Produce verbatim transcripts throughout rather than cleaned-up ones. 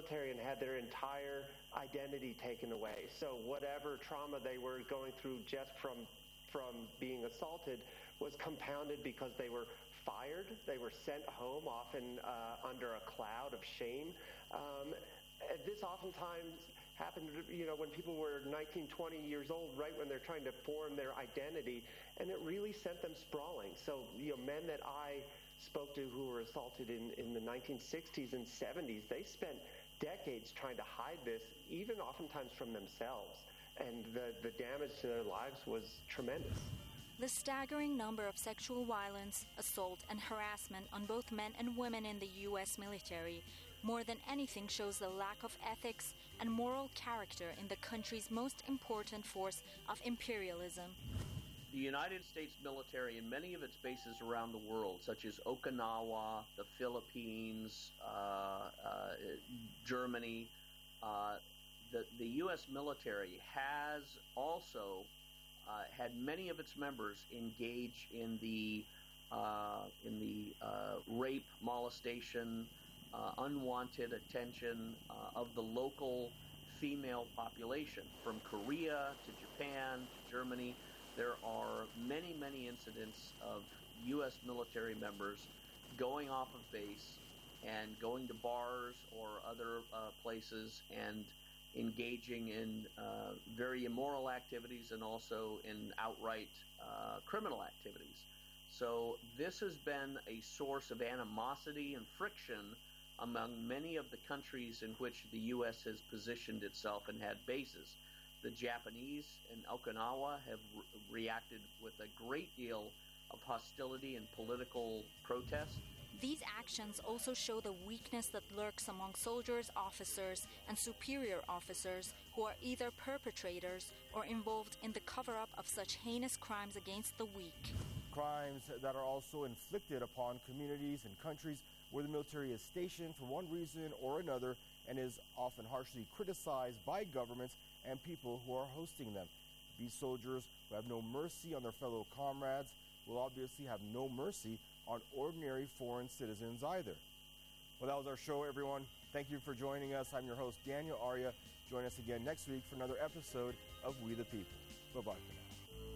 military and had their entire identity taken away. So whatever trauma they were going through just from from being assaulted was compounded because they were fired, they were sent home, often uh, under a cloud of shame. Um, this oftentimes happened, you know, when people were nineteen, twenty years old, right when they're trying to form their identity, and it really sent them sprawling. So, you know, men that I spoke to who were assaulted in, in the nineteen sixties and seventies, they spent decades trying to hide this, even oftentimes from themselves. And the, the damage to their lives was tremendous. The staggering number of sexual violence, assault, and harassment on both men and women in the U S military more than anything shows the lack of ethics and moral character in the country's most important force of imperialism. The United States military and many of its bases around the world, such as Okinawa, the Philippines, uh, uh, Germany, uh, the, the U S military has also uh, had many of its members engage in the uh, in the uh, rape, molestation, uh, unwanted attention uh, of the local female population, from Korea to Japan to Germany. There are many, many incidents of U S military members going off of base and going to bars or other uh, places and engaging in uh, very immoral activities and also in outright uh, criminal activities. So this has been a source of animosity and friction among many of the countries in which the U S has positioned itself and had bases. The Japanese in Okinawa have re- reacted with a great deal of hostility and political protest. These actions also show the weakness that lurks among soldiers, officers, and superior officers who are either perpetrators or involved in the cover-up of such heinous crimes against the weak. Crimes that are also inflicted upon communities and countries where the military is stationed for one reason or another and is often harshly criticized by governments and people who are hosting them. These soldiers who have no mercy on their fellow comrades will obviously have no mercy on ordinary foreign citizens either. Well, that was our show, everyone. Thank you for joining us. I'm your host, Daniel Arya. Join us again next week for another episode of We the People. Bye-bye for now.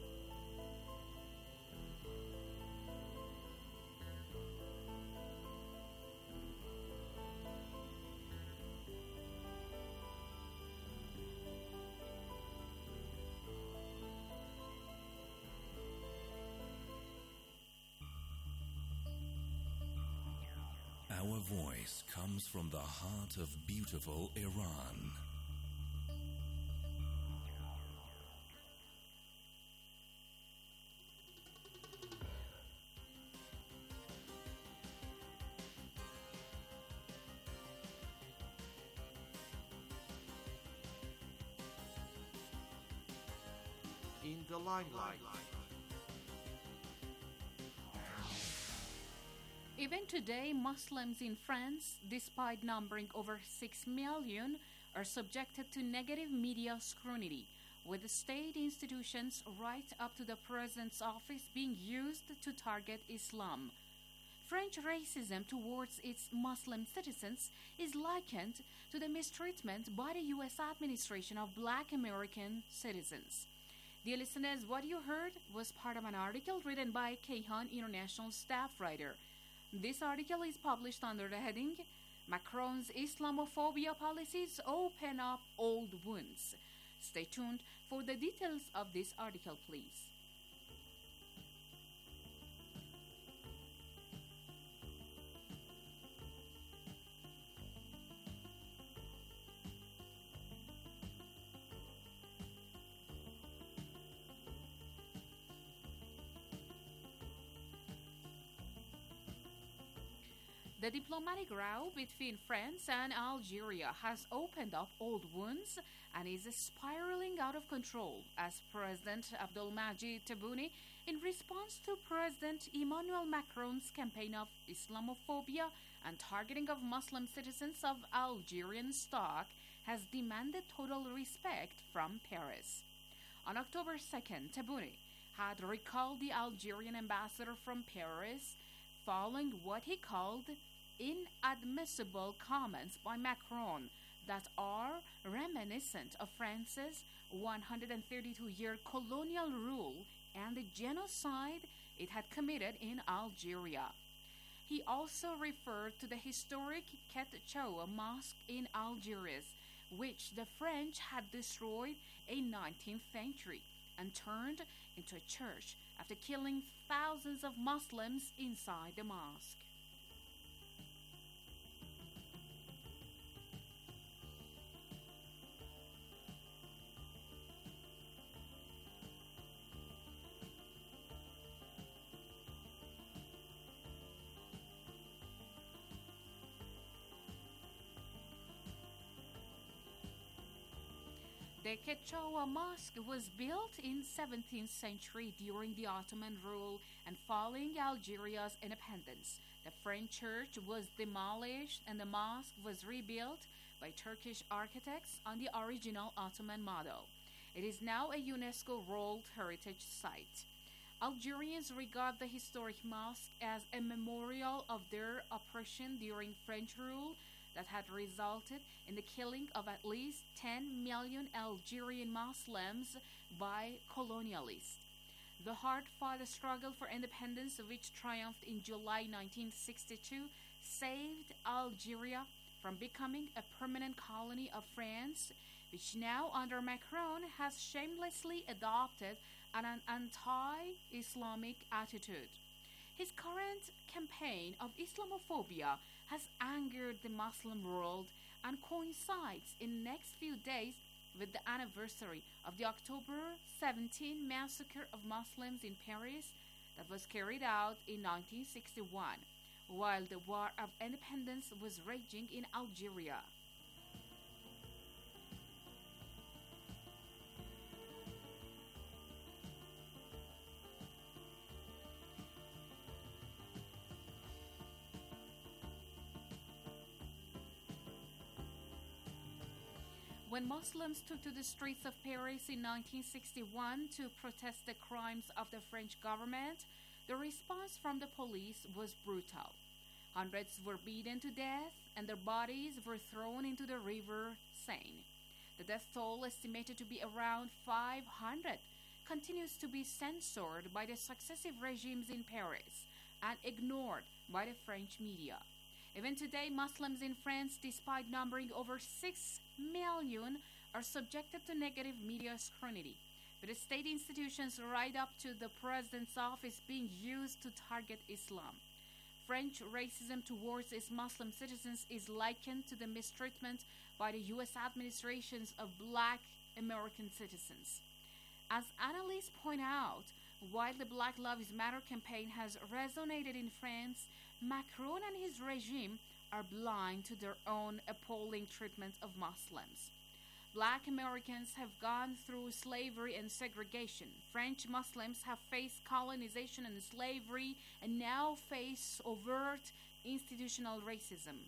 Our voice comes from the heart of beautiful Iran. In the limelight. Even today, Muslims in France, despite numbering over six million, are subjected to negative media scrutiny, with the state institutions right up to the president's office being used to target Islam. French racism towards its Muslim citizens is likened to the mistreatment by the U S administration of black American citizens. Dear listeners, what you heard was part of an article written by Kayhan International staff writer. This article is published under the heading, Macron's Islamophobia Policies Open Up Old Wounds. Stay tuned for the details of this article, please. The diplomatic row between France and Algeria has opened up old wounds and is spiraling out of control as President Abdelmadjid Tebboune, in response to President Emmanuel Macron's campaign of Islamophobia and targeting of Muslim citizens of Algerian stock, has demanded total respect from Paris. On October second, Tebboune had recalled the Algerian ambassador from Paris following what he called inadmissible comments by Macron that are reminiscent of France's one hundred thirty-two year colonial rule and the genocide it had committed in Algeria. He also referred to the historic Ketchaoua Mosque in Algiers, which the French had destroyed in nineteenth century and turned into a church after killing thousands of Muslims inside the mosque. The Ketchaoua Mosque was built in seventeenth century during the Ottoman rule and following Algeria's independence. The French church was demolished and the mosque was rebuilt by Turkish architects on the original Ottoman model. It is now a UNESCO World Heritage Site. Algerians regard the historic mosque as a memorial of their oppression during French rule that had resulted in the killing of at least ten million Algerian Muslims by colonialists. The hard-fought struggle for independence, which triumphed in July nineteen sixty-two, saved Algeria from becoming a permanent colony of France, which now under Macron has shamelessly adopted an anti-Islamic attitude. His current campaign of Islamophobia has angered the Muslim world and coincides in the next few days with the anniversary of the October seventeenth massacre of Muslims in Paris that was carried out in nineteen sixty-one, while the War of Independence was raging in Algeria. When Muslims took to the streets of Paris in nineteen sixty-one to protest the crimes of the French government, the response from the police was brutal. Hundreds were beaten to death and their bodies were thrown into the river Seine. The death toll, estimated to be around five hundred, continues to be censored by the successive regimes in Paris and ignored by the French media. Even today, Muslims in France, despite numbering over six million, are subjected to negative media scrutiny, with the state institutions right up to the president's office being used to target Islam. French racism towards its Muslim citizens is likened to the mistreatment by the U S administrations of black American citizens. As analysts point out, while the Black Lives Matter campaign has resonated in France, Macron and his regime are blind to their own appalling treatment of Muslims. Black Americans have gone through slavery and segregation. French Muslims have faced colonization and slavery and now face overt institutional racism.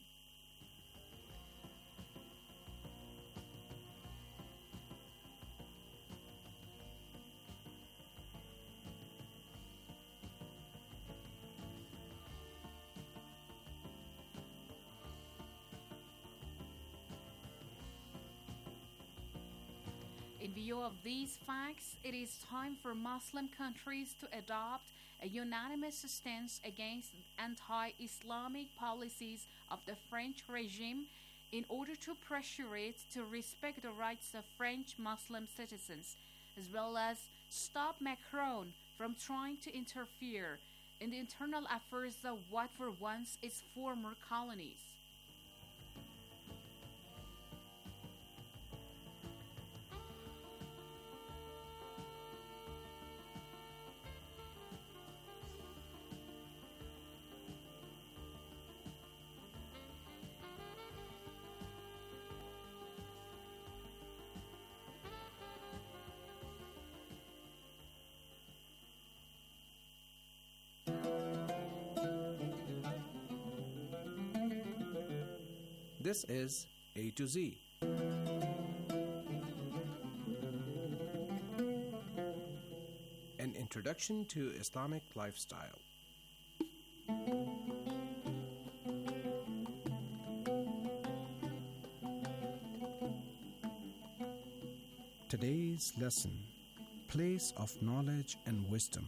In view of these facts, it is time for Muslim countries to adopt a unanimous stance against anti-Islamic policies of the French regime in order to pressure it to respect the rights of French Muslim citizens, as well as stop Macron from trying to interfere in the internal affairs of what were once its former colonies. This is A to Z. An introduction to Islamic lifestyle. Today's lesson, Place of Knowledge and Wisdom.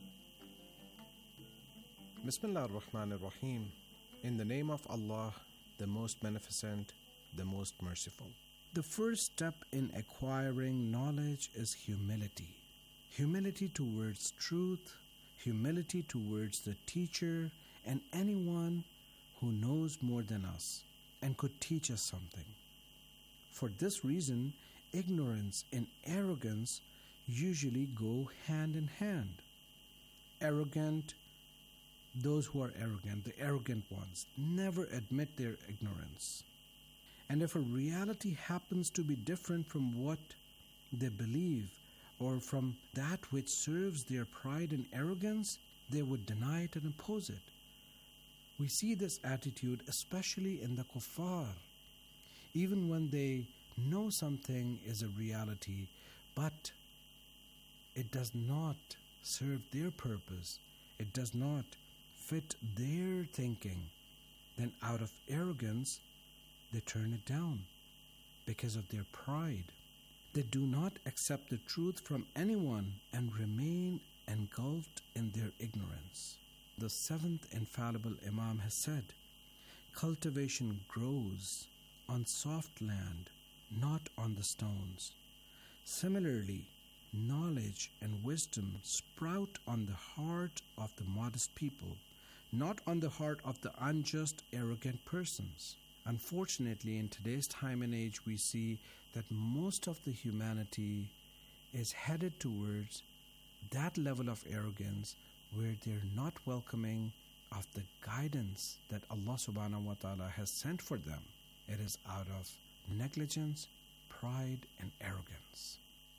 Bismillah ar-Rahman ar-Rahim. In the name of Allah, the most beneficent, the most merciful. The first step in acquiring knowledge is humility. Humility towards truth, humility towards the teacher and anyone who knows more than us and could teach us something. For this reason, ignorance and arrogance usually go hand in hand. Arrogant, those who are arrogant, the arrogant ones, never admit their ignorance. And if a reality happens to be different from what they believe or from that which serves their pride and arrogance, they would deny it and oppose it. We see this attitude especially in the kuffar. Even when they know something is a reality, but it does not serve their purpose, it does not fit their thinking, then out of arrogance, they turn it down because of their pride. They do not accept the truth from anyone and remain engulfed in their ignorance. The seventh infallible Imam has said, cultivation grows on soft land, not on the stones. Similarly, knowledge and wisdom sprout on the heart of the modest people, not on the heart of the unjust, arrogant persons. Unfortunately, in today's time and age, we see that most of the humanity is headed towards that level of arrogance where they're not welcoming of the guidance that Allah subhanahu wa ta'ala has sent for them. It is out of negligence, pride, and arrogance.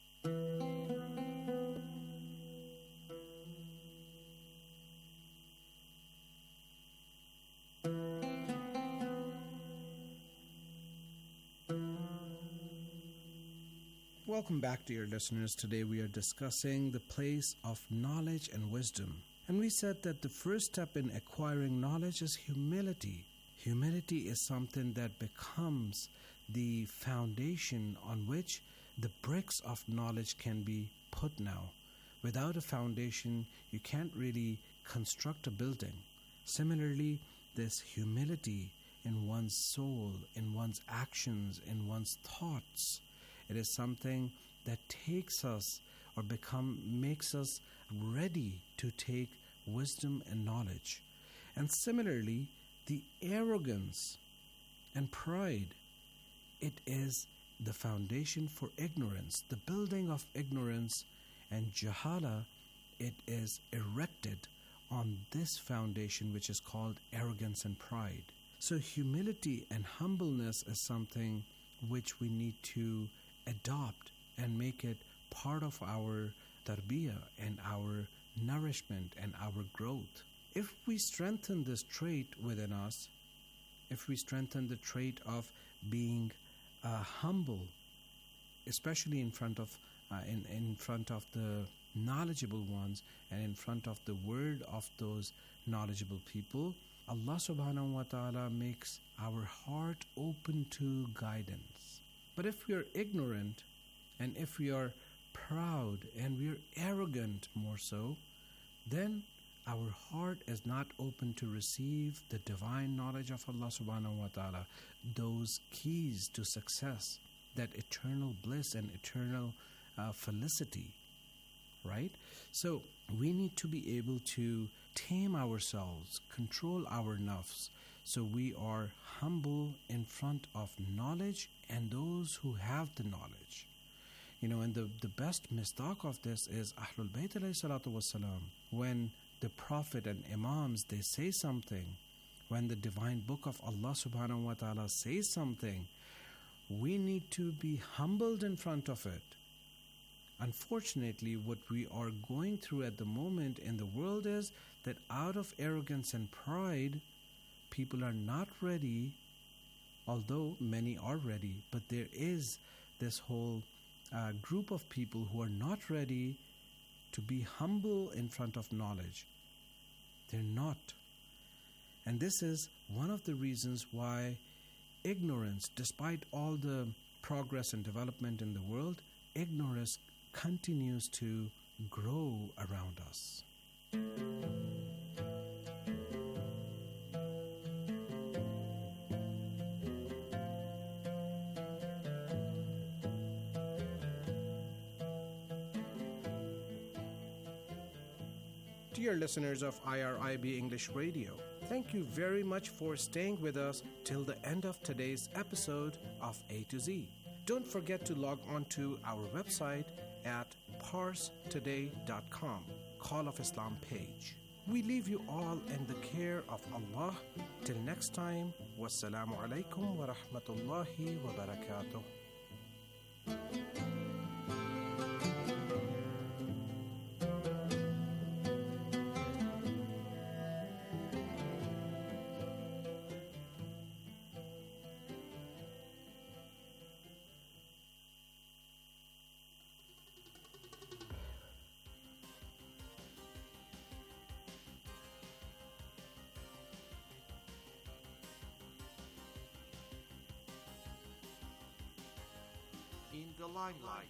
Welcome back, dear listeners. Today we are discussing the place of knowledge and wisdom. And we said that the first step in acquiring knowledge is humility. Humility is something that becomes the foundation on which the bricks of knowledge can be put now. Without a foundation, you can't really construct a building. Similarly, this humility in one's soul, in one's actions, in one's thoughts, it is something that takes us or become makes us ready to take wisdom and knowledge. And similarly, the arrogance and pride, it is the foundation for ignorance, the building of ignorance, and jahala, it is erected on this foundation which is called arrogance and pride. So humility and humbleness is something which we need to adopt and make it part of our tarbiyah and our nourishment and our growth. If we strengthen this trait within us, if we strengthen the trait of being uh, humble, especially in front of uh, in, in front of the knowledgeable ones and in front of the word of those knowledgeable people, Allah subhanahu wa ta'ala makes our heart open to guidance. But if we are ignorant and if we are proud and we are arrogant more so, then our heart is not open to receive the divine knowledge of Allah subhanahu wa ta'ala, those keys to success, that eternal bliss and eternal uh, felicity, right? So we need to be able to tame ourselves, control our nafs, so we are humble in front of knowledge and those who have the knowledge. You know, and the, the best misdaq of this is Ahlul Bayt alayhi salatu wasalam. When the Prophet and Imams, they say something, when the divine book of Allah subhanahu wa ta'ala says something, we need to be humbled in front of it. Unfortunately, what we are going through at the moment in the world is that out of arrogance and pride, people are not ready, although many are ready, but there is this whole uh, group of people who are not ready to be humble in front of knowledge. They're not. And this is one of the reasons why ignorance, despite all the progress and development in the world, ignorance continues to grow around us. Dear listeners of I R I B English Radio, thank you very much for staying with us till the end of today's episode of A to Z. Don't forget to log on to our website at pars today dot com, Call of Islam page. We leave you all in the care of Allah. Till next time, wassalamu alaikum wa rahmatullahi wa barakatuh. In the limelight.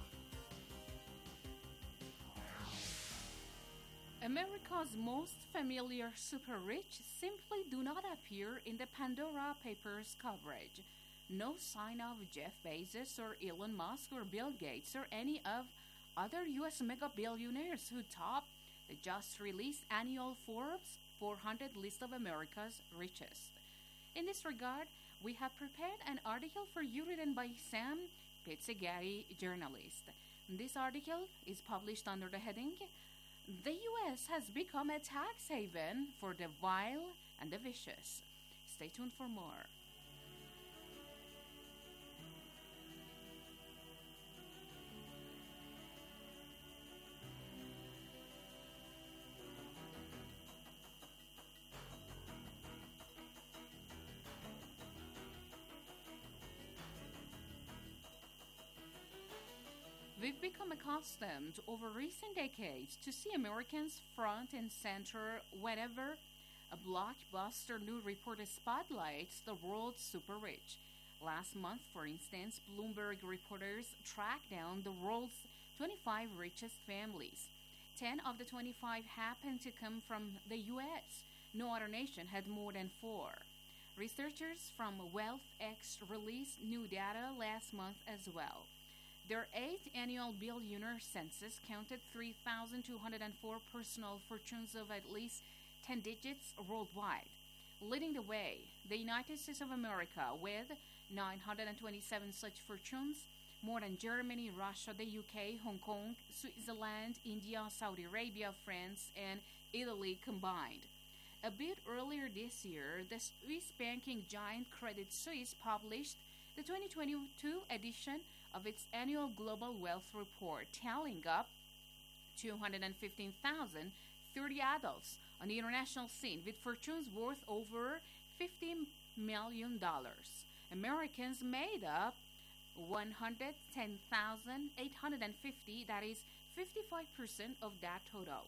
America's most familiar super rich simply do not appear in the Pandora Papers coverage. No sign of Jeff Bezos or Elon Musk or Bill Gates or any of other U S mega billionaires who top the just released annual Forbes four hundred list of America's richest. In this regard, we have prepared an article for you written by Sam Pizzigatti, journalist. This article is published under the heading, "The U S has become a tax haven for the vile and the vicious." Stay tuned for more. We've become accustomed over recent decades to see Americans front and center whenever a blockbuster new report spotlights the world's super rich. Last month, for instance, Bloomberg reporters tracked down the world's twenty-five richest families. Ten of the twenty-five happened to come from the U S. No other nation had more than four. Researchers from WealthX released new data last month as well. Their eighth annual billionaire census counted three thousand two hundred four personal fortunes of at least ten digits worldwide. Leading the way, the United States of America with nine hundred twenty-seven such fortunes, more than Germany, Russia, the U K, Hong Kong, Switzerland, India, Saudi Arabia, France, and Italy combined. A bit earlier this year, the Swiss banking giant Credit Suisse published the twenty twenty-two edition of its annual Global Wealth Report, tallying up two hundred fifteen thousand thirty adults on the international scene with fortunes worth over fifty million dollars. Americans made up one hundred ten thousand eight hundred fifty, that is fifty-five percent of that total.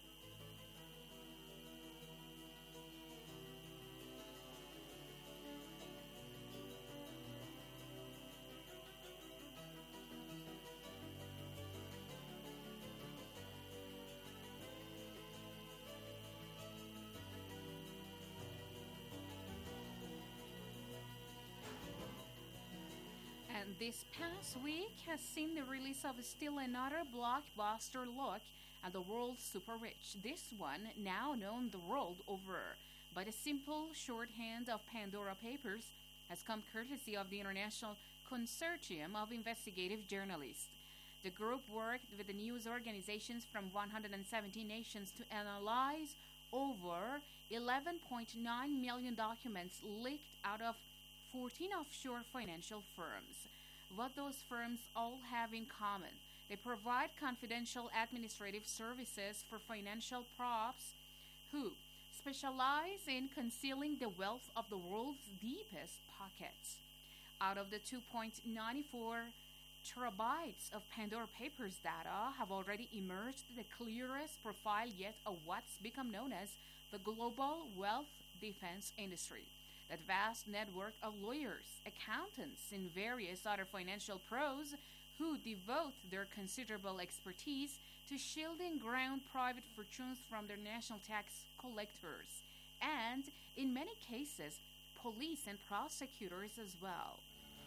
And this past week has seen the release of still another blockbuster look at the world's super rich. This one, now known the world over by the simple shorthand of Pandora Papers, has come courtesy of the International Consortium of Investigative Journalists. The group worked with the news organizations from one hundred seventeen nations to analyze over eleven point nine million documents leaked out of fourteen offshore financial firms. What those firms all have in common: they provide confidential administrative services for financial props who specialize in concealing the wealth of the world's deepest pockets. Out of the two point nine four terabytes of Pandora Papers data have already emerged the clearest profile yet of what's become known as the global wealth defense industry. That vast network of lawyers, accountants, and various other financial pros who devote their considerable expertise to shielding ground private fortunes from their national tax collectors, and, in many cases, police and prosecutors as well.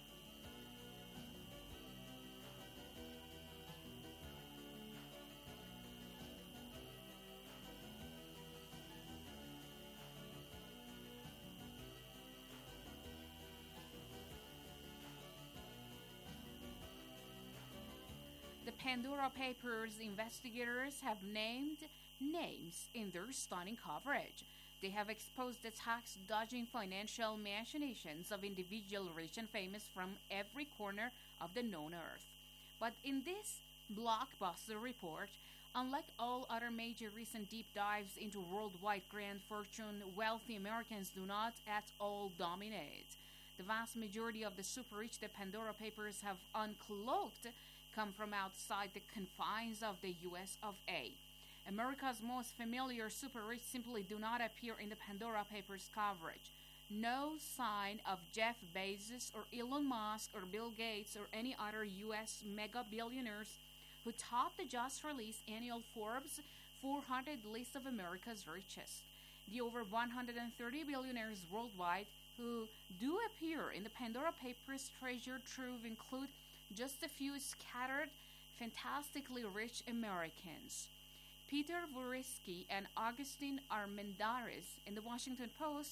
The Pandora Papers investigators have named names in their stunning coverage. They have exposed the tax-dodging financial machinations of individual rich and famous from every corner of the known earth. But in this blockbuster report, unlike all other major recent deep dives into worldwide grand fortune, wealthy Americans do not at all dominate. The vast majority of the super-rich the Pandora Papers have uncloaked come from outside the confines of the U S of A. America's most familiar super-rich simply do not appear in the Pandora Papers coverage. No sign of Jeff Bezos or Elon Musk or Bill Gates or any other U S mega billionaires who top the just-released annual Forbes four hundred list of America's richest. The over one hundred thirty billionaires worldwide who do appear in the Pandora Papers treasure trove include just a few scattered, fantastically rich Americans. Peter Vurisky and Augustin Armendariz in the Washington Post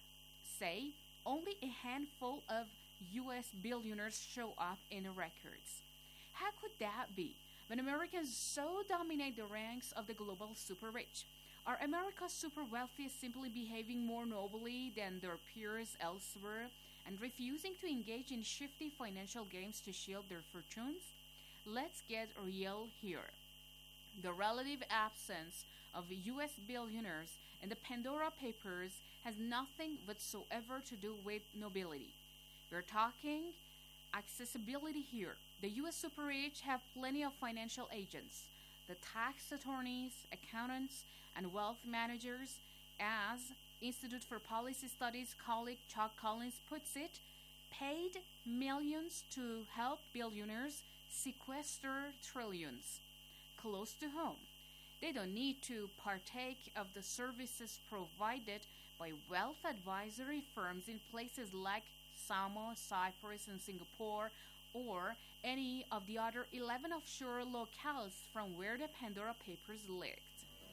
say only a handful of U S billionaires show up in records. How could that be when Americans so dominate the ranks of the global super-rich? Are America's super-wealthy simply behaving more nobly than their peers elsewhere and refusing to engage in shifty financial games to shield their fortunes? Let's get real here. The relative absence of U S billionaires in the Pandora Papers has nothing whatsoever to do with nobility. We're talking accessibility here. The U S super-rich have plenty of financial agents. The tax attorneys, accountants, and wealth managers, as Institute for Policy Studies colleague Chuck Collins puts it, paid millions to help billionaires sequester trillions. Close to home. They don't need to partake of the services provided by wealth advisory firms in places like Samoa, Cyprus, and Singapore, or any of the other eleven offshore locales from where the Pandora Papers leaked.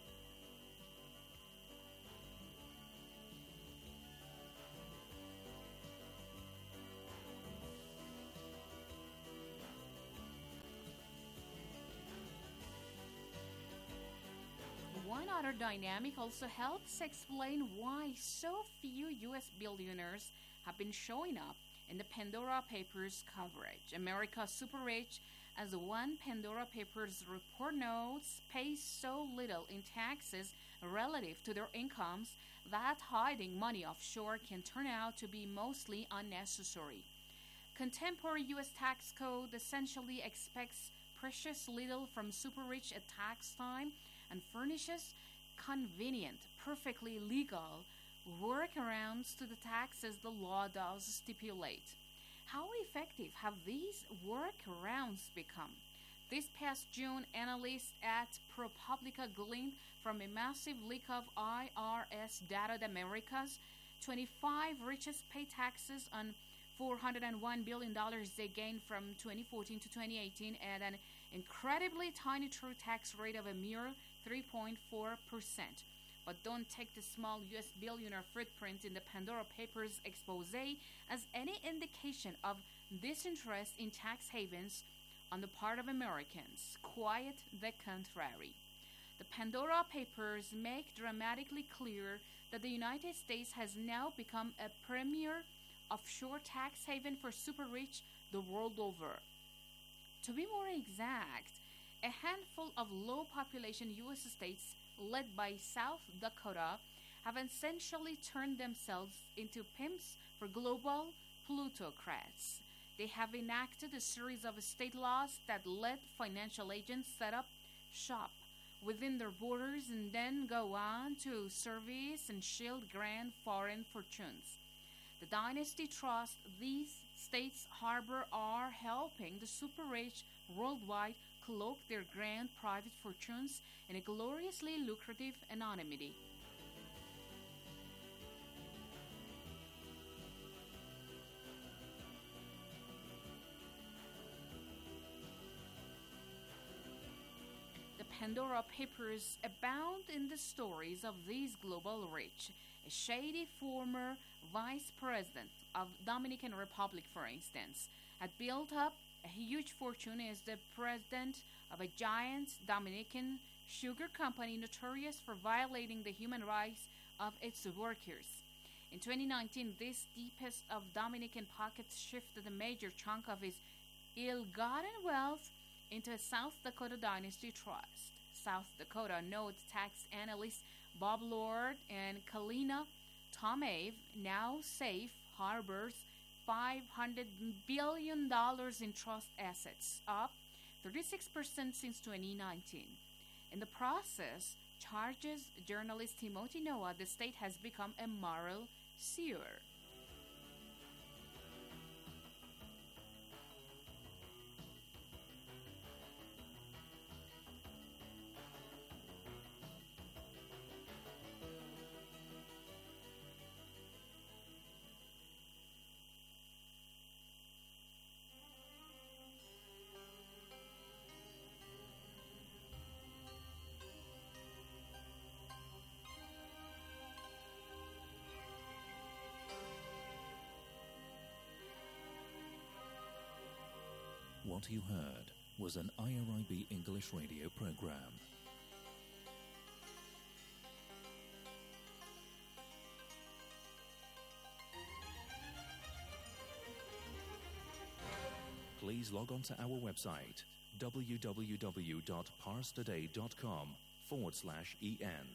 One other dynamic also helps explain why so few U S billionaires have been showing up in the Pandora Papers coverage. America's super-rich, as one Pandora Papers report notes, pays so little in taxes relative to their incomes that hiding money offshore can turn out to be mostly unnecessary. Contemporary U S tax code essentially expects precious little from super-rich at tax time and furnishes convenient, perfectly legal workarounds to the taxes the law does stipulate. How effective have these workarounds become? This past June, analysts at ProPublica gleaned from a massive leak of I R S data that America's twenty-five richest pay taxes on four hundred one billion dollars they gained from twenty fourteen to twenty eighteen at an incredibly tiny true tax rate of a mere three point four percent. But don't take the small U S billionaire footprint in the Pandora Papers expose as any indication of disinterest in tax havens on the part of Americans. Quite the contrary. The Pandora Papers make dramatically clear that the United States has now become a premier offshore tax haven for super-rich the world over. To be more exact, a handful of low-population U S states led by South Dakota have essentially turned themselves into pimps for global plutocrats. They have enacted a series of state laws that let financial agents set up shop within their borders and then go on to service and shield grand foreign fortunes. The dynasty trusts these states harbor are helping the super-rich worldwide cloak their grand private fortunes in a gloriously lucrative anonymity. The Pandora Papers abound in the stories of these global rich. A shady former vice president of Dominican Republic, for instance, had built up a huge fortune as the president of a giant Dominican sugar company notorious for violating the human rights of its workers. In twenty nineteen, this deepest of Dominican pockets shifted a major chunk of his ill-gotten wealth into a South Dakota Dynasty Trust. South Dakota, note tax analyst Bob Lord and Kalina Tomave, now safe harbors five hundred billion dollars in trust assets, up thirty-six percent since twenty nineteen. In the process, charges journalist Timothy Noah the state has become a moral sewer. What you heard was an I R I B English radio program. Please log on to our website www.parstoday.com forward slash en.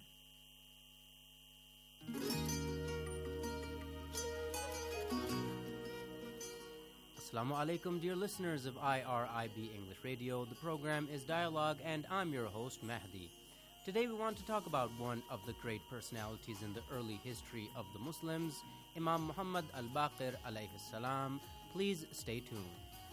Assalamu alaikum, dear listeners of I R I B English Radio. The program is Dialogue, and I'm your host, Mahdi. Today we want to talk about one of the great personalities in the early history of the Muslims, Imam Muhammad al-Baqir alayhi salam. Please stay tuned.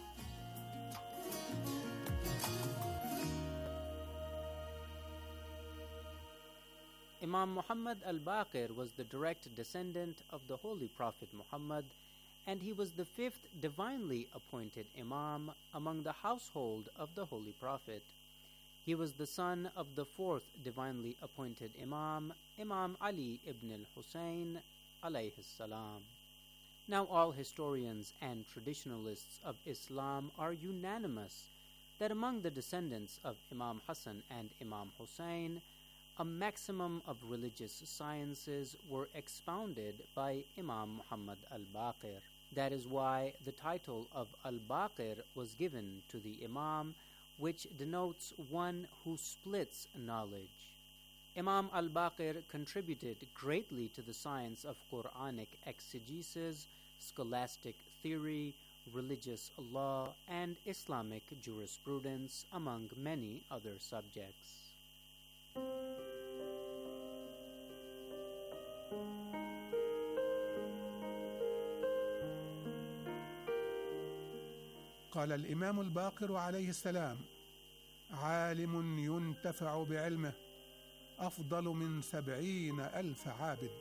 Imam Muhammad al-Baqir was the direct descendant of the Holy Prophet Muhammad, and he was the fifth divinely appointed Imam among the household of the Holy Prophet. He was the son of the fourth divinely appointed Imam, Imam Ali ibn al-Husayn alayhi salam. Now all historians and traditionalists of Islam are unanimous that among the descendants of Imam Hassan and Imam Hussein, a maximum of religious sciences were expounded by Imam Muhammad al-Baqir. That is why the title of al-Baqir was given to the Imam, which denotes one who splits knowledge. Imam al-Baqir contributed greatly to the science of Quranic exegesis, scholastic theory, religious law, and Islamic jurisprudence, among many other subjects. قال الإمام الباقر عليه السلام: عالم ينتفع بعلمه أفضل من سبعين ألف عابد.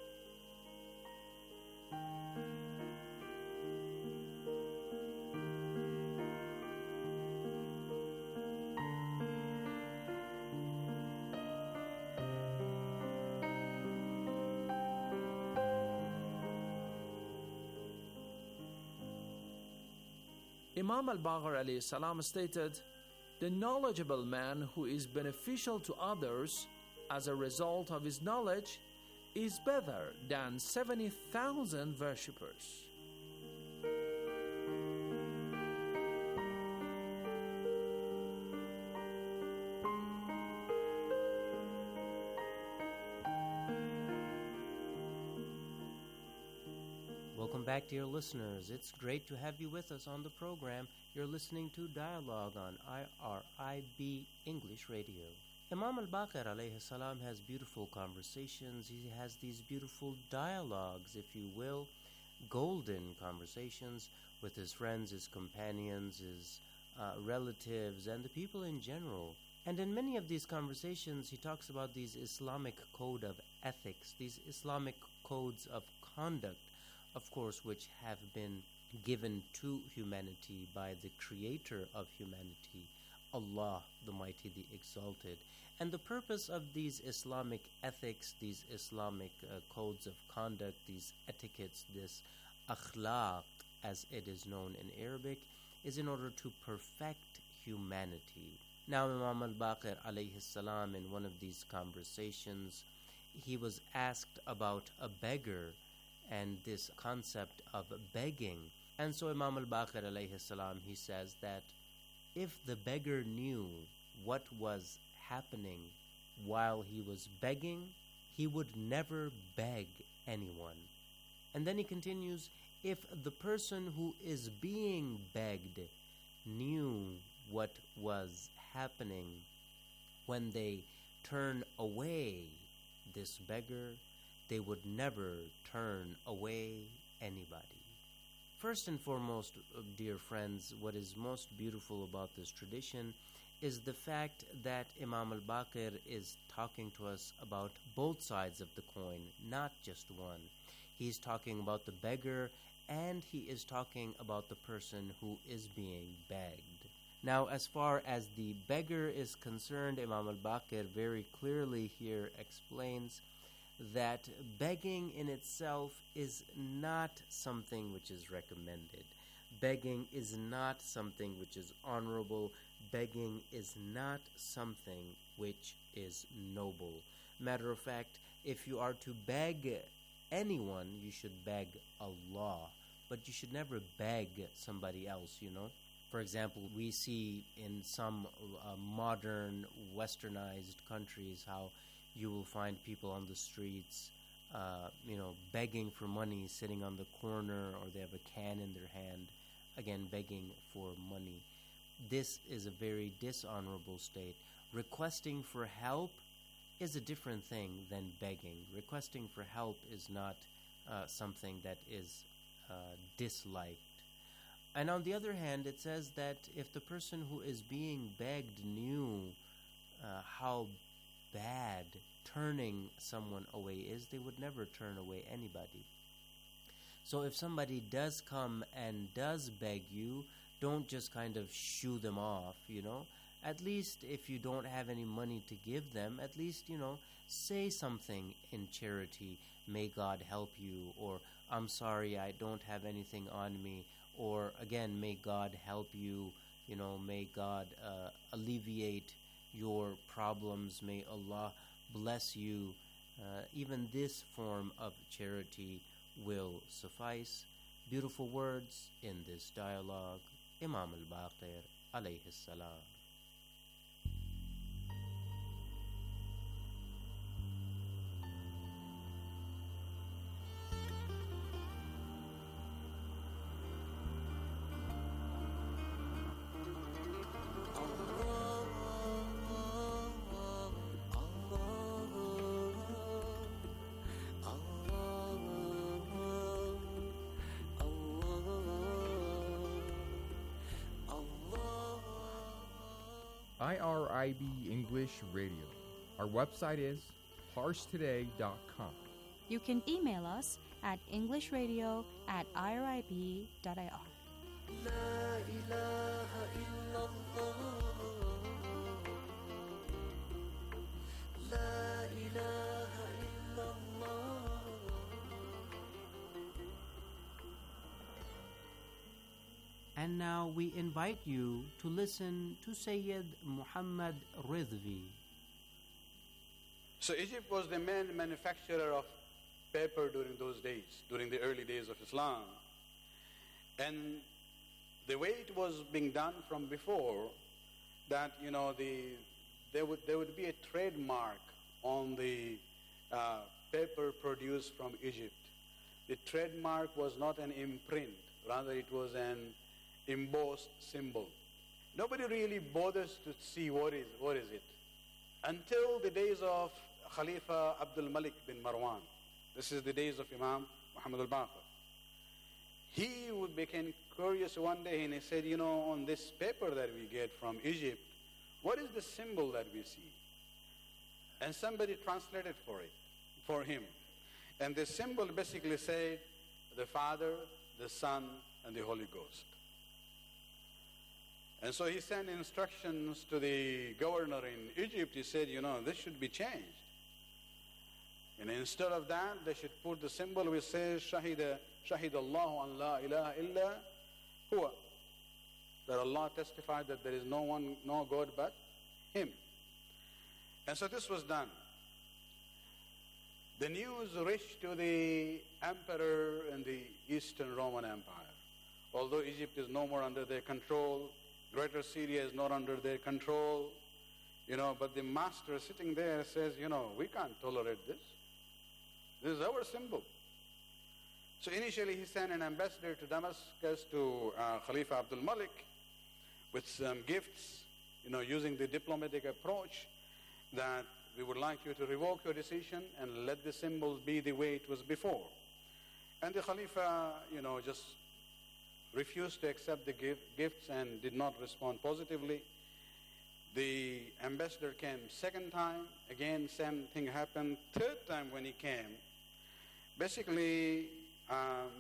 Imam al-Baqir alayhi salam stated, "The knowledgeable man who is beneficial to others as a result of his knowledge is better than seventy thousand worshippers." Welcome back, dear listeners. It's great to have you with us on the program. You're listening to Dialogue on I R I B English Radio. Imam al-Baqir alayhi salam has beautiful conversations. He has these beautiful dialogues, if you will, golden conversations with his friends, his companions, his uh, relatives, and the people in general. And in many of these conversations, he talks about these Islamic code of ethics, these Islamic codes of conduct, of course, which have been given to humanity by the creator of humanity, Allah, the Mighty, the Exalted. And the purpose of these Islamic ethics, these Islamic uh, codes of conduct, these etiquettes, this akhlaq, as it is known in Arabic, is in order to perfect humanity. Now, Imam al-Baqir alayhi salam, in one of these conversations, he was asked about a beggar and this concept of begging. And so Imam al-Baqir alayhi salam, he says that if the beggar knew what was happening while he was begging, he would never beg anyone. And then he continues, if the person who is being begged knew what was happening when they turn away this beggar, they would never turn away anybody. First and foremost, dear friends, what is most beautiful about this tradition is the fact that Imam al-Baqir is talking to us about both sides of the coin, not just one. He's talking about the beggar, and he is talking about the person who is being begged. Now, as far as the beggar is concerned, Imam al-Baqir very clearly here explains that begging in itself is not something which is recommended. Begging is not something which is honorable. Begging is not something which is noble. Matter of fact, if you are to beg anyone, you should beg Allah, but you should never beg somebody else, you know. For example, we see in some uh, modern westernized countries how you will find people on the streets, uh, you know, begging for money, sitting on the corner, or they have a can in their hand, again, begging for money. This is a very dishonorable state. Requesting for help is a different thing than begging. Requesting for help is not uh, something that is uh, disliked. And on the other hand, it says that if the person who is being begged knew uh, how bad turning someone away is, they would never turn away anybody. So if somebody does come and does beg you, don't just kind of shoo them off, you know. At least if you don't have any money to give them, at least, you know, say something in charity. May God help you, or I'm sorry, I don't have anything on me, or again, may God help you, you know, may God uh, alleviate your problems, may Allah bless you. Uh, even this form of charity will suffice. Beautiful words in this dialogue. Imam al-Baqir alayhi salam. I R I B English Radio. Our website is harsh today dot com. You can email us at englishradio at irib.ir. And now we invite you to listen to Sayyid Muhammad Ridvi. So Egypt was the main manufacturer of paper during those days, during the early days of Islam. And the way it was being done from before, that, you know, the there would there would be a trademark on the uh, paper produced from Egypt. The trademark was not an imprint, rather it was an embossed symbol. Nobody really bothers to see what is what is it until the days of Khalifa Abdul Malik bin Marwan. This is the days of Imam Muhammad al-Baqir. he became curious one day and he said, you know, on this paper that we get from Egypt, what is the symbol that we see? And somebody translated for it, for him. And the symbol basically said the Father, the Son, and the Holy Ghost. And so he sent instructions to the governor in Egypt. He said, you know, this should be changed. And instead of that, they should put the symbol which says, Shahida, Shahid Allahu an la ilaha illa huwa. That Allah testified that there is no one, no God but Him. And so this was done. The news reached to the emperor in the Eastern Roman Empire. Although Egypt is no more under their control, Greater Syria is not under their control, you know, but the master sitting there says, you know, we can't tolerate this. This is our symbol. So initially he sent an ambassador to Damascus to uh, Khalifa Abdul Malik with some gifts, you know, using the diplomatic approach that we would like you to revoke your decision and let the symbols be the way it was before. And the Khalifa, you know, just refused to accept the gifts and did not respond positively. The ambassador came second time. Again, same thing happened. Third time when he came, basically, um,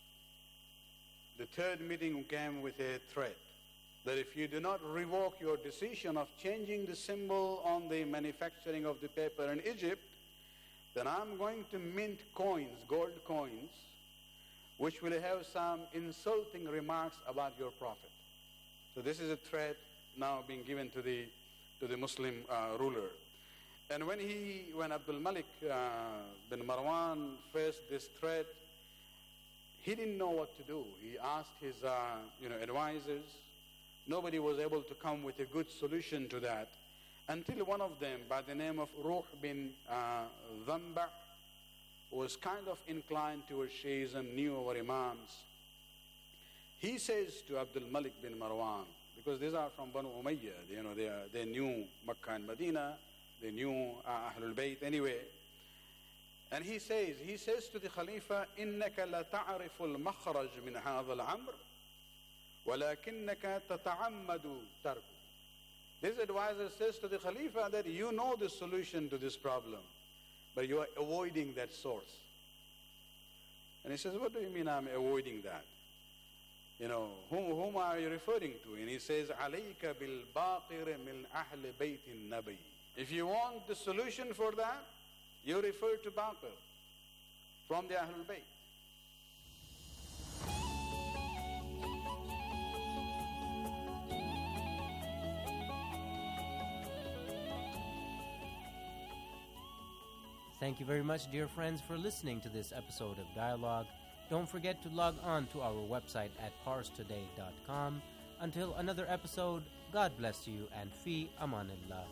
the third meeting came with a threat that if you do not revoke your decision of changing the symbol on the manufacturing of the paper in Egypt, then I'm going to mint coins, gold coins, which will have some insulting remarks about your prophet. So this is a threat now being given to the to the Muslim uh, ruler. And when he, when Abdul Malik uh, bin Marwan faced this threat, he didn't know what to do. He asked his uh, you know advisors. Nobody was able to come with a good solution to that until one of them, by the name of Ruh bin uh, Dhanba, was kind of inclined towards Shiism, knew our Imams. He says to Abdul Malik bin Marwan, because these are from Banu Umayyah, you know, they, are, they knew Makkah and Medina, they knew uh, Ahlul Bayt anyway. And he says, he says to the Khalifa, إِنَّكَ لَتَعْرِفُ الْمَخْرَجْ مِنْ هَذَا الْأَمْرِ وَلَكِنَّكَ تَتَعَمَّدُ تَرْكُ. This advisor says to the Khalifa that you know the solution to this problem, but you are avoiding that source. And he says, what do you mean I'm avoiding that? You know, whom, whom are you referring to? And he says, عَلَيْكَ بِالْبَاقِرِ مِنْ أَهْلِ بَيْتِ النَّبِيِّ. If you want the solution for that, you refer to Baqir from the Ahlul Bayt. Thank you very much, dear friends, for listening to this episode of Dialogue. Don't forget to log on to our website at pars today dot com. Until another episode, God bless you and fi amanillah.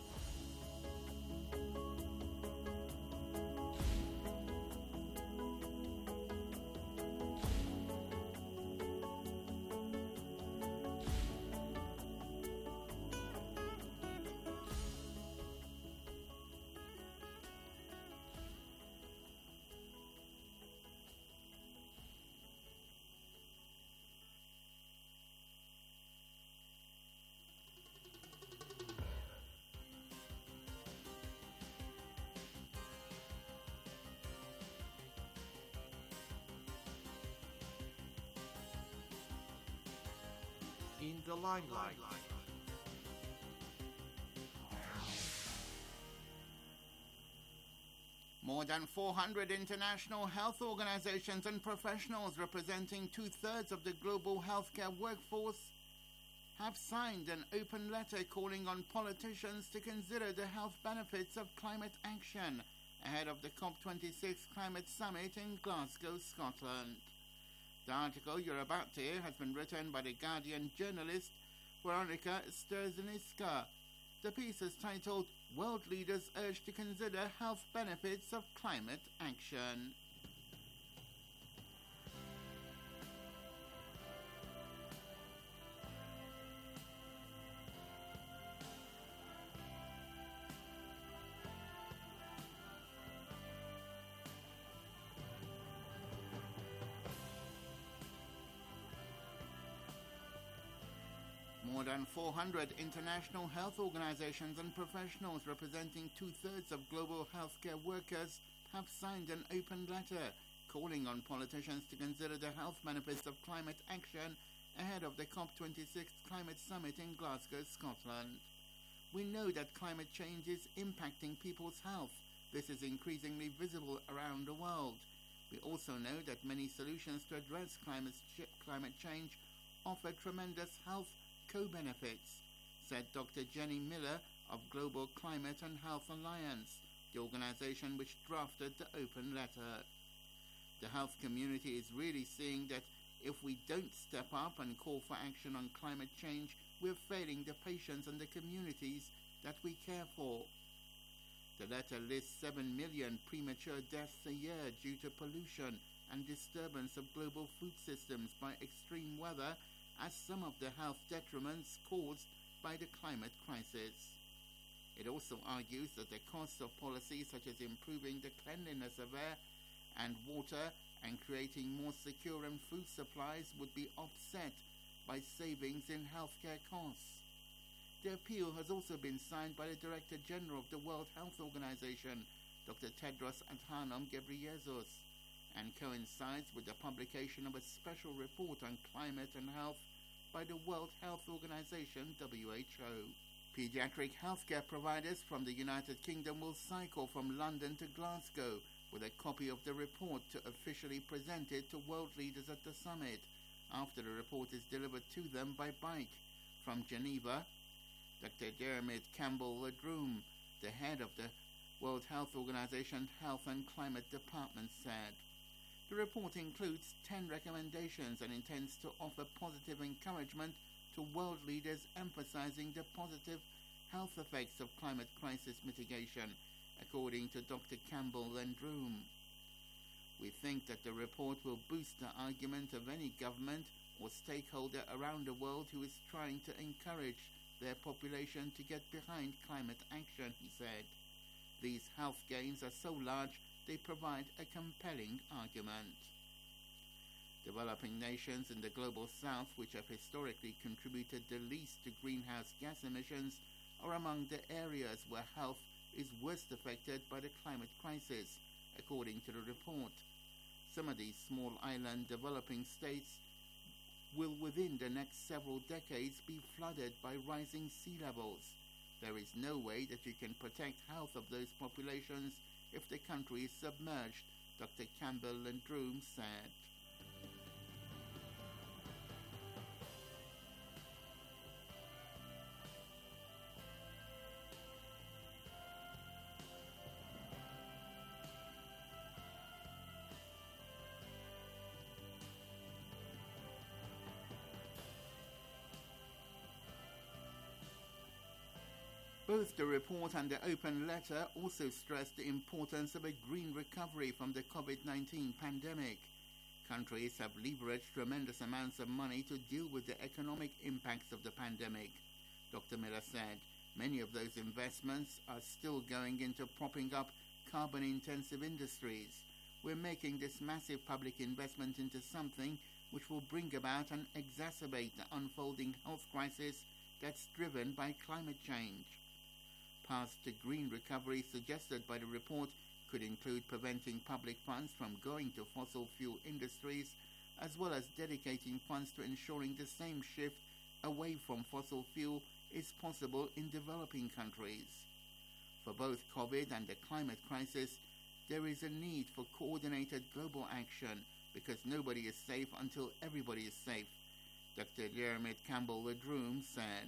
In the limelight. More than four hundred international health organizations and professionals representing two-thirds of the global healthcare workforce have signed an open letter calling on politicians to consider the health benefits of climate action ahead of the COP twenty-six Climate Summit in Glasgow, Scotland. The article you're about to hear has been written by the Guardian journalist Veronica Sterziniska. The piece is titled, World Leaders Urge to Consider Health Benefits of Climate Action. More than four hundred international health organizations and professionals representing two-thirds of global healthcare workers have signed an open letter calling on politicians to consider the health benefits of climate action ahead of the COP twenty-six Climate Summit in Glasgow, Scotland. We know that climate change is impacting people's health. This is increasingly visible around the world. We also know that many solutions to address climate, ch- climate change offer tremendous health co-benefits, said Doctor Jenny Miller of Global Climate and Health Alliance, the organization which drafted the open letter. The health community is really seeing that if we don't step up and call for action on climate change, we're failing the patients and the communities that we care for. The letter lists seven million premature deaths a year due to pollution and disturbance of global food systems by extreme weather as some of the health detriments caused by the climate crisis. It also argues that the costs of policies such as improving the cleanliness of air and water and creating more secure and food supplies would be offset by savings in healthcare costs. The appeal has also been signed by the Director General of the World Health Organization, Doctor Tedros Adhanom Ghebreyesus, and coincides with the publication of a special report on climate and health by the World Health Organization, W H O. Pediatric healthcare providers from the United Kingdom will cycle from London to Glasgow with a copy of the report to officially present it to world leaders at the summit, after the report is delivered to them by bike. From Geneva, Doctor Dermot Campbell-Ledroom, the head of the World Health Organization Health and Climate Department, said. The report includes ten recommendations and intends to offer positive encouragement to world leaders emphasizing the positive health effects of climate crisis mitigation, according to Doctor Campbell-Ledroom. We think that the report will boost the argument of any government or stakeholder around the world who is trying to encourage their population to get behind climate action, he said. These health gains are so large they provide a compelling argument. Developing nations in the global south, which have historically contributed the least to greenhouse gas emissions, are among the areas where health is worst affected by the climate crisis, according to the report. Some of these small island developing states will within the next several decades be flooded by rising sea levels. There is no way that you can protect health of those populations if the country is submerged, Doctor Campbell-Ledroom said. Both the report and the open letter also stressed the importance of a green recovery from the COVID nineteen pandemic. Countries have leveraged tremendous amounts of money to deal with the economic impacts of the pandemic. Doctor Miller said many of those investments are still going into propping up carbon-intensive industries. We're making this massive public investment into something which will bring about and exacerbate the unfolding health crisis that's driven by climate change. Paths to green recovery suggested by the report could include preventing public funds from going to fossil fuel industries, as well as dedicating funds to ensuring the same shift away from fossil fuel is possible in developing countries. For both COVID and the climate crisis, there is a need for coordinated global action because nobody is safe until everybody is safe, Doctor Dermot Campbell-Ledroom said.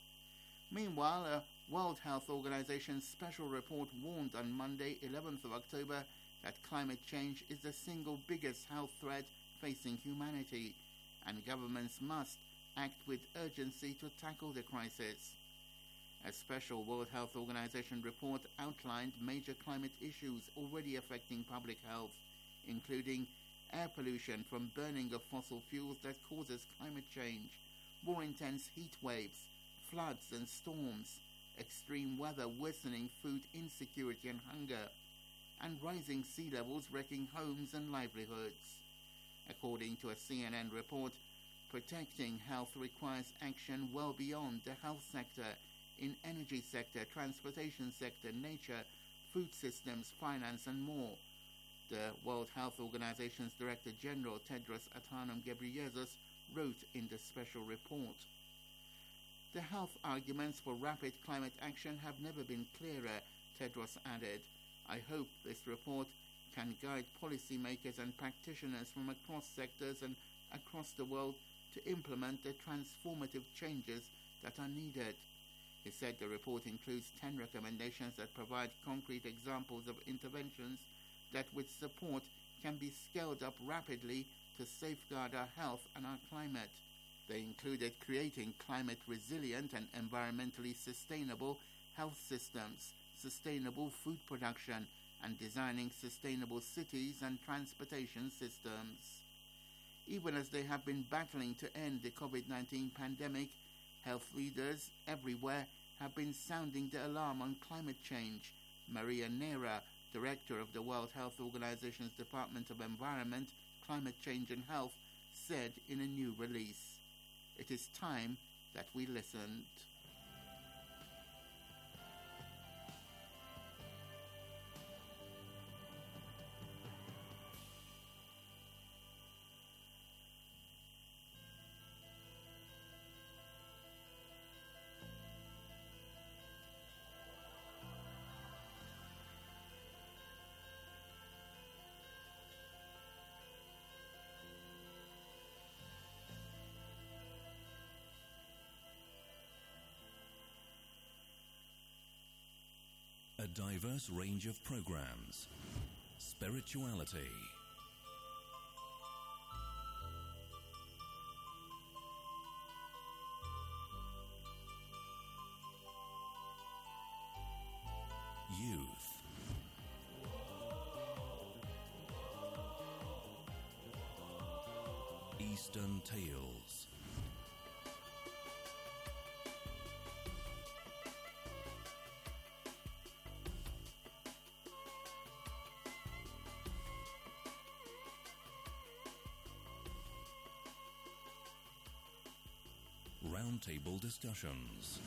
Meanwhile, a World Health Organization special report warned on Monday, eleventh of October, that climate change is the single biggest health threat facing humanity, and governments must act with urgency to tackle the crisis. A special World Health Organization report outlined major climate issues already affecting public health, including air pollution from burning of fossil fuels that causes climate change, more intense heat waves, floods and storms, extreme weather worsening food insecurity and hunger, and rising sea levels wrecking homes and livelihoods. According to a C N N report, Protecting health requires action well beyond the health sector, in energy sector, transportation sector, nature, food systems, finance, and more. The World Health Organization's Director General Tedros Adhanom Ghebreyesus wrote in the special report. The health arguments for rapid climate action have never been clearer, Tedros added. I hope this report can guide policymakers and practitioners from across sectors and across the world to implement the transformative changes that are needed. He said the report includes ten recommendations that provide concrete examples of interventions that with support can be scaled up rapidly to safeguard our health and our climate. They included creating climate-resilient and environmentally sustainable health systems, sustainable food production, and designing sustainable cities and transportation systems. Even as they have been battling to end the COVID nineteen pandemic, health leaders everywhere have been sounding the alarm on climate change. Maria Neira, director of the World Health Organization's Department of Environment, Climate Change and Health, said in a new release, "It is time that we listened." A diverse range of programs, spirituality, youth, Eastern Tales, roundtable discussions,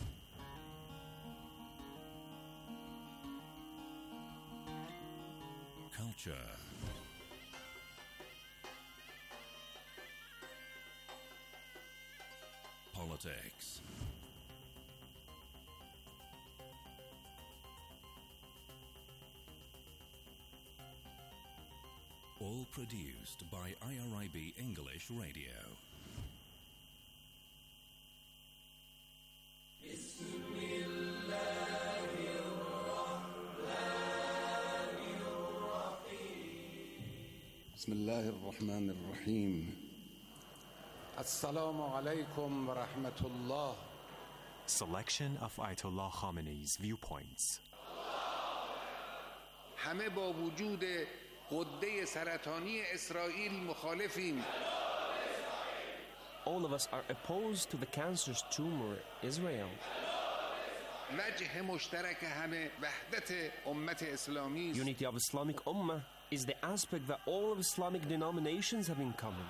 culture, politics, all produced by I R I B English Radio. بسم الله الرحمن الرحيم السلام عليكم ورحمة الله. Selection of Ayatollah Khamenei's viewpoints. همه با وجود غده سرطانی اسرائیل مخالفیم. All of us are opposed to the cancerous tumor Israel. وجه مشترک همه وحدت امت اسلامی. Unity of Islamic Ummah is the aspect that all of Islamic denominations have in common.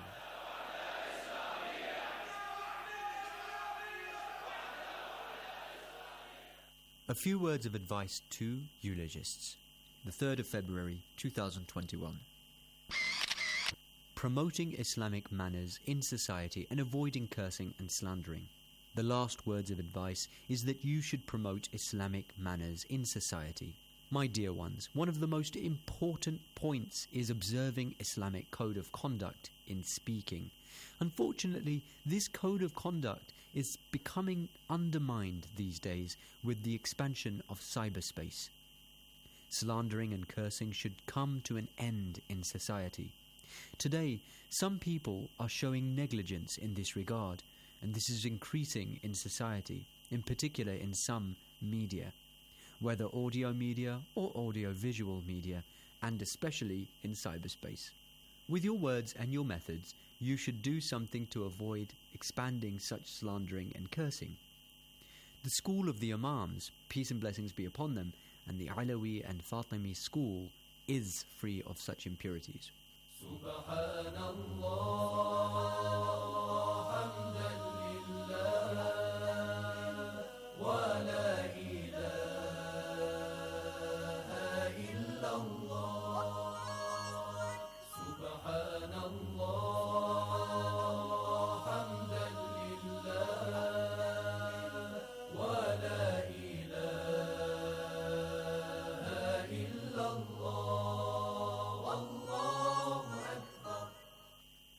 A few words of advice to eulogists. The third of February, two thousand twenty-one. Promoting Islamic manners in society and avoiding cursing and slandering. The last words of advice is that you should promote Islamic manners in society. My dear ones, one of the most important points is observing Islamic code of conduct in speaking. Unfortunately, this code of conduct is becoming undermined these days with the expansion of cyberspace. Slandering and cursing should come to an end in society. Today, some people are showing negligence in this regard, and this is increasing in society, in particular in some media, whether audio media or audio-visual media, and especially in cyberspace. With your words and your methods, you should do something to avoid expanding such slandering and cursing. The school of the Imams, peace and blessings be upon them, and the Alawi and Fatimi school is free of such impurities. Subhanallah.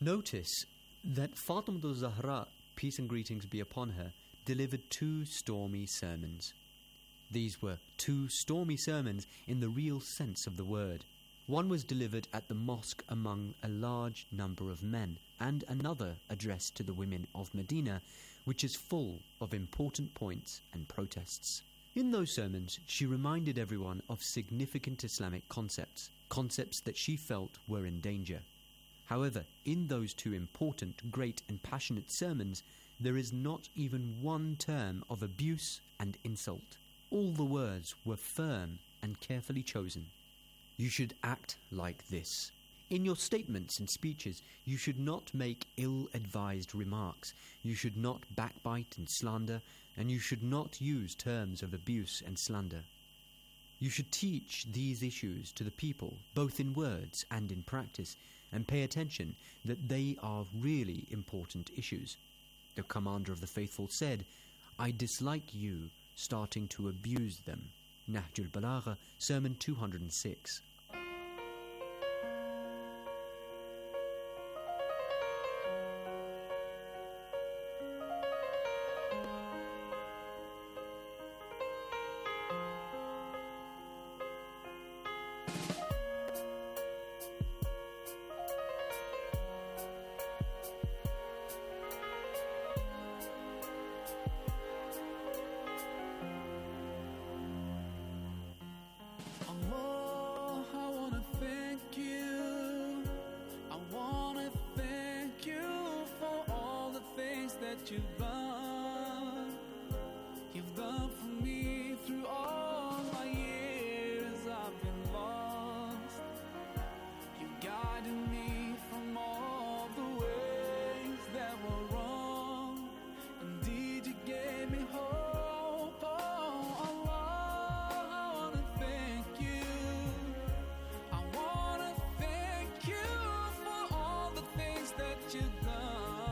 Notice that Fatima Zahra, peace and greetings be upon her, delivered two stormy sermons. These were two stormy sermons in the real sense of the word. One was delivered at the mosque among a large number of men, and another addressed to the women of Medina, which is full of important points and protests. In those sermons, she reminded everyone of significant Islamic concepts, concepts that she felt were in danger. However, in those two important, great and passionate sermons, there is not even one term of abuse and insult. All the words were firm and carefully chosen. You should act like this. In your statements and speeches, you should not make ill-advised remarks. You should not backbite and slander, and you should not use terms of abuse and slander. You should teach these issues to the people, both in words and in practice, and pay attention that they are really important issues. The commander of the faithful said, "I dislike you starting to abuse them." Nahjul Balagha, Sermon two hundred six. You've done, you've done for me through all my years. I've been lost. You guided me from all the ways that were wrong. Indeed, you gave me hope. Oh, Allah, I wanna thank you. I wanna thank you for all the things that you've done.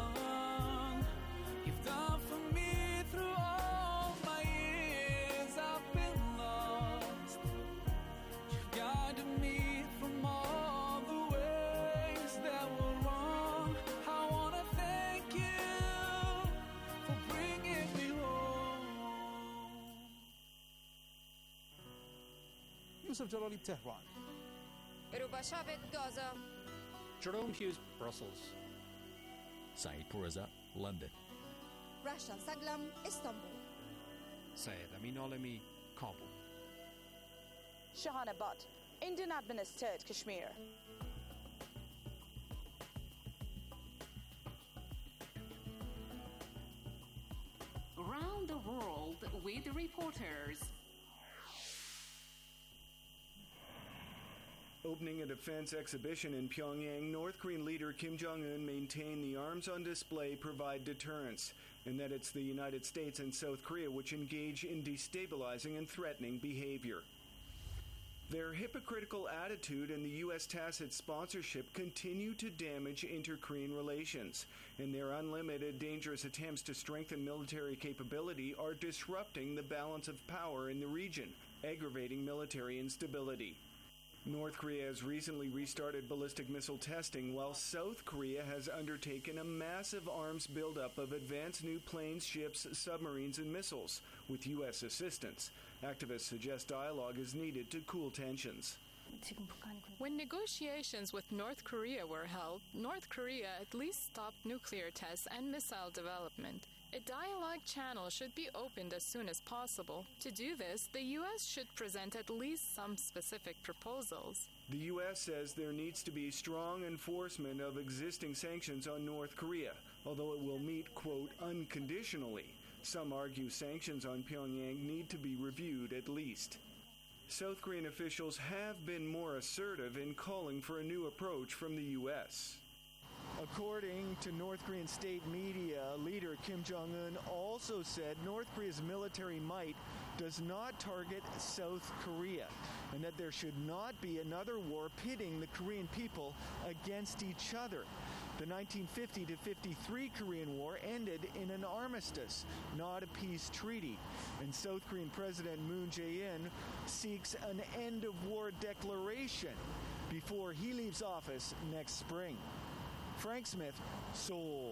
Yusuf Jalali, Tehran. Rubashavet, Gaza. Jerome Hughes, Brussels. Saeed Pourreza, London. Rasha Saglam, Istanbul. Syed Amin Alemi, Kabul. Shahana Butt, Indian administered Kashmir. Around the world with reporters. Opening a defense exhibition in Pyongyang, North Korean leader Kim Jong-un maintained the arms on display provide deterrence, and that it's the United States and South Korea which engage in destabilizing and threatening behavior. Their hypocritical attitude and the U S tacit sponsorship continue to damage inter-Korean relations, and their unlimited, dangerous attempts to strengthen military capability are disrupting the balance of power in the region, aggravating military instability. North Korea has recently restarted ballistic missile testing, while South Korea has undertaken a massive arms buildup of advanced new planes, ships, submarines, and missiles, with U S assistance. Activists suggest dialogue is needed to cool tensions. When negotiations with North Korea were held, North Korea at least stopped nuclear tests and missile development. A dialogue channel should be opened as soon as possible. To do this, the U S should present at least some specific proposals. The U S says there needs to be strong enforcement of existing sanctions on North Korea, although it will meet, quote, unconditionally. Some argue sanctions on Pyongyang need to be reviewed at least. South Korean officials have been more assertive in calling for a new approach from the U S. According to North Korean state media, leader Kim Jong-un also said North Korea's military might does not target South Korea, and that there should not be another war pitting the Korean people against each other. The nineteen fifty to fifty-three Korean War ended in an armistice, not a peace treaty, and South Korean President Moon Jae-in seeks an end-of-war declaration before he leaves office next spring. Frank Smith, Seoul.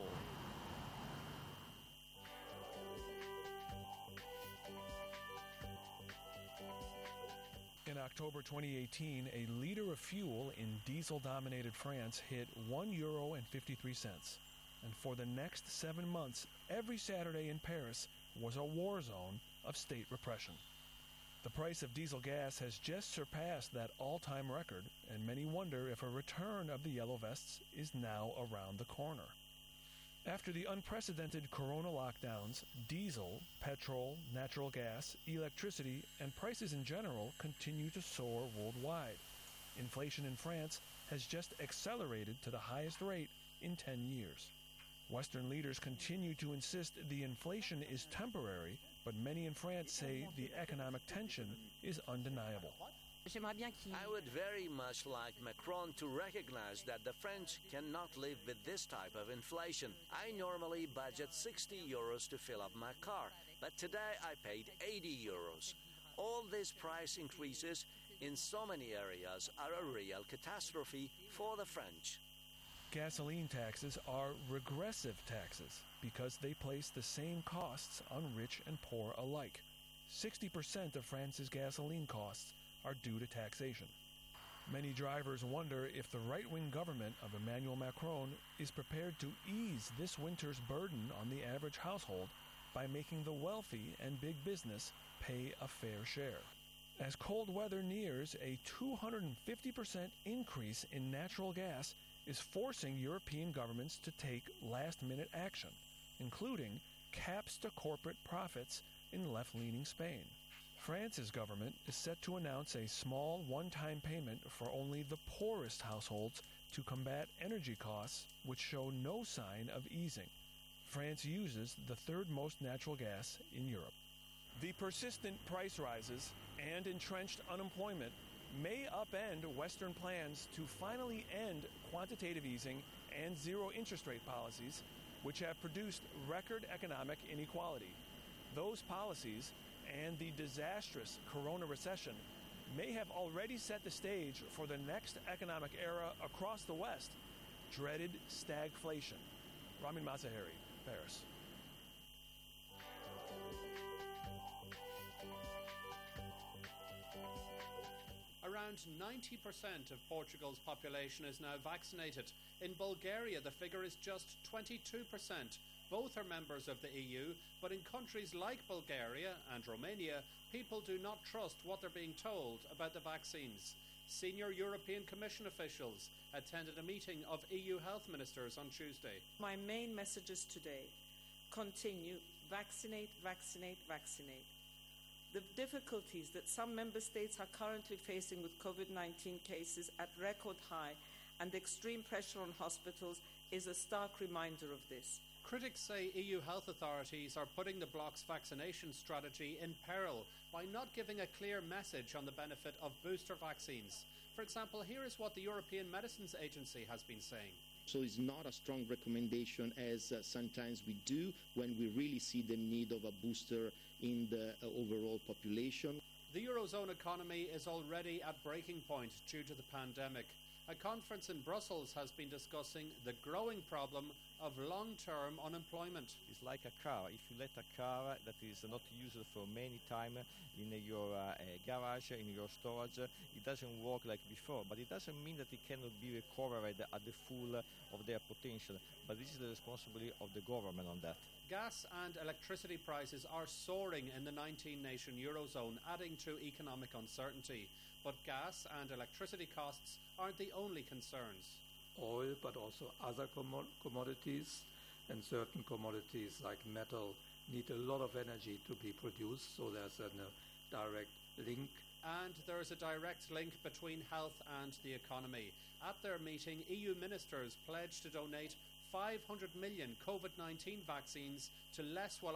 In October twenty eighteen, a liter of fuel in diesel-dominated France hit one euro and fifty-three cents. And for the next seven months, every Saturday in Paris was a war zone of state repression. The price of diesel gas has just surpassed that all-time record, and many wonder if a return of the Yellow Vests is now around the corner. After the unprecedented corona lockdowns, diesel, petrol, natural gas, electricity, and prices in general continue to soar worldwide. Inflation in France has just accelerated to the highest rate in ten years. Western leaders continue to insist the inflation is temporary, but many in France say the economic tension is undeniable. I would very much like Macron to recognize that the French cannot live with this type of inflation. I normally budget sixty euros to fill up my car, but today I paid eighty euros. All these price increases in so many areas are a real catastrophe for the French. Gasoline taxes are regressive taxes because they place the same costs on rich and poor alike. sixty percent of France's gasoline costs are due to taxation. Many drivers wonder if the right-wing government of Emmanuel Macron is prepared to ease this winter's burden on the average household by making the wealthy and big business pay a fair share. As cold weather nears, a two hundred fifty percent increase in natural gas is forcing European governments to take last-minute action, including caps to corporate profits in left-leaning Spain. France's government is set to announce a small one-time payment for only the poorest households to combat energy costs, which show no sign of easing. France uses the third most natural gas in Europe. The persistent price rises and entrenched unemployment may upend Western plans to finally end quantitative easing and zero interest rate policies, which have produced record economic inequality. Those policies and the disastrous corona recession may have already set the stage for the next economic era across the West, dreaded stagflation. Ramin Mazaheri, Paris. Around ninety percent of Portugal's population is now vaccinated. In Bulgaria, the figure is just twenty-two percent. Both are members of the E U, but in countries like Bulgaria and Romania, people do not trust what they're being told about the vaccines. Senior European Commission officials attended a meeting of E U health ministers on Tuesday. My main messages today continue: vaccinate, vaccinate, vaccinate. The difficulties that some member states are currently facing with COVID nineteen cases at record high and the extreme pressure on hospitals is a stark reminder of this. Critics say E U health authorities are putting the bloc's vaccination strategy in peril by not giving a clear message on the benefit of booster vaccines. For example, here is what the European Medicines Agency has been saying. So it's not a strong recommendation as uh, sometimes we do when we really see the need of a booster in the uh, overall population. The Eurozone economy is already at breaking point due to the pandemic. A conference in Brussels has been discussing the growing problem of long-term unemployment. It's like a car. If you let a car that is not used for many time in your uh, garage, in your storage, it doesn't work like before. But it doesn't mean that it cannot be recovered at the full of their potential. But this is the responsibility of the government on that. Gas and electricity prices are soaring in the nineteen-nation Eurozone, adding to economic uncertainty. But gas and electricity costs aren't the only concerns. Oil, but also other commo- commodities, and certain commodities like metal need a lot of energy to be produced, so there's a uh, direct link. And there is a direct link between health and the economy. At their meeting, E U ministers pledged to donate five hundred million COVID nineteen vaccines to less well